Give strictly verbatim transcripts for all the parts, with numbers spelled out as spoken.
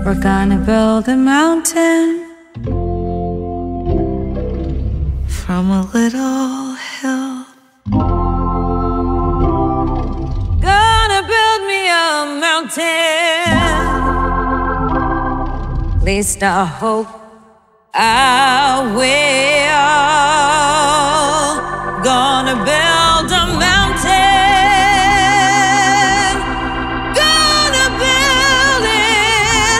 We're gonna build a mountain from a little hill. Gonna build me a mountain. At least I hope I will. Gonna build a mountain. Gonna build it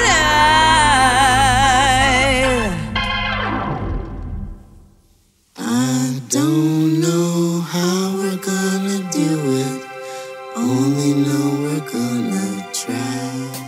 high. I don't know how we're gonna do it. Only know we're gonna try.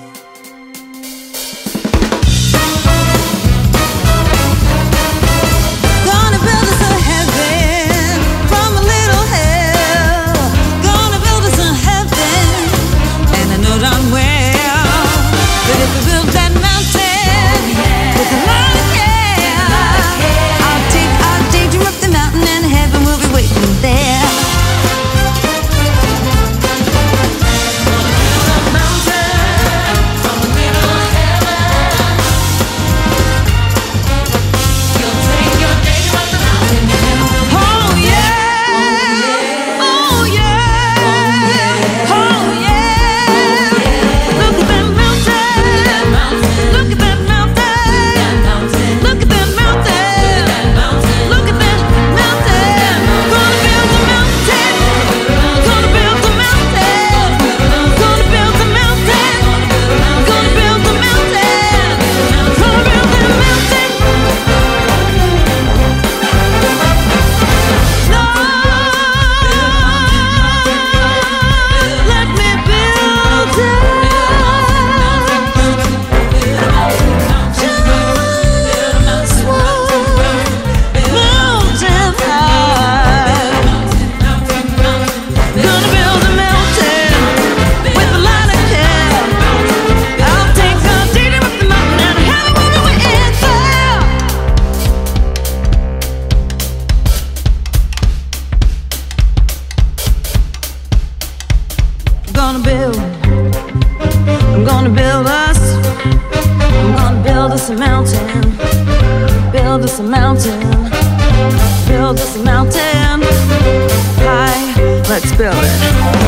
Gonna build, I'm gonna build us, I'm gonna build us a mountain, build us a mountain, build us a mountain, high, let's build it.